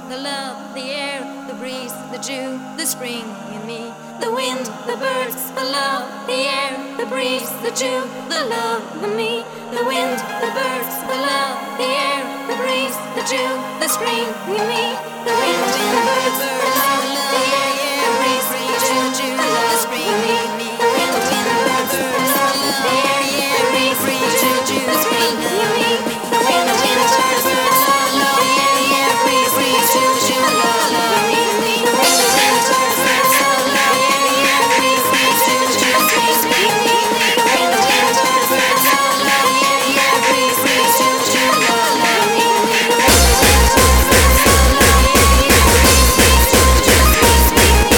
the love, the air, the breeze, the dew, the spring in me. The wind, the birds, the love, the air, the breeze, the dew, the love in me. The wind, the birds, the love, the air, the breeze, the dew, the spring in me. The wind, the birds, the love, the air, the breeze, the dew, the love, the spring in me. The wind, the birds, the love, the air, the breeze, the dew, the spring in me. The wind, the birds, the love, the air, the breeze, the dew, the love in me. The wind, the birds, the love, the air, the breeze, the dew, the spring in me. The wind, the birds, the love, the air, the breeze, the dew, the love in me. The wind, the birds, the love, the air, the breeze, the dew, the spring in me.